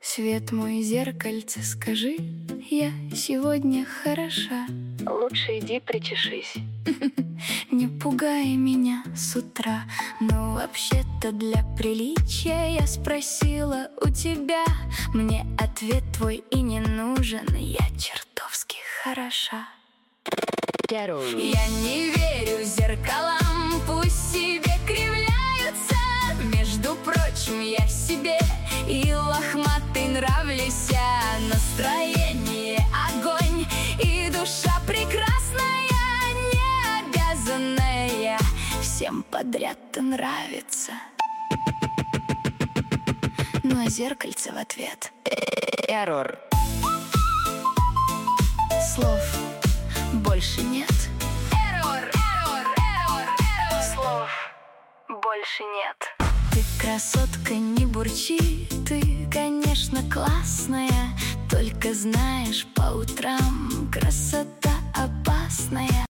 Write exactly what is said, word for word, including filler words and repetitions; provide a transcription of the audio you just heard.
Свет мой, зеркальце, скажи, я сегодня хороша? Лучше иди причешись. Не пугай меня с утра. Ну, вообще-то для приличия я спросила у тебя. Мне ответ твой и не нужен, я чертовски хороша. Я не верю зеркалам, пусть себе кривляются. Между прочим, я себе и лохматый нравлюсь. Настроение огонь и душа прекрасная, не обязанная всем подряд-то нравится. Ну а зеркальце в ответ: Эррор. Слов больше нет. Эррор, эррор, эррор, эррор. Слов больше нет. Ты красотка, не бурчи, ты, конечно, классная. Только знаешь, по утрам красота опасная.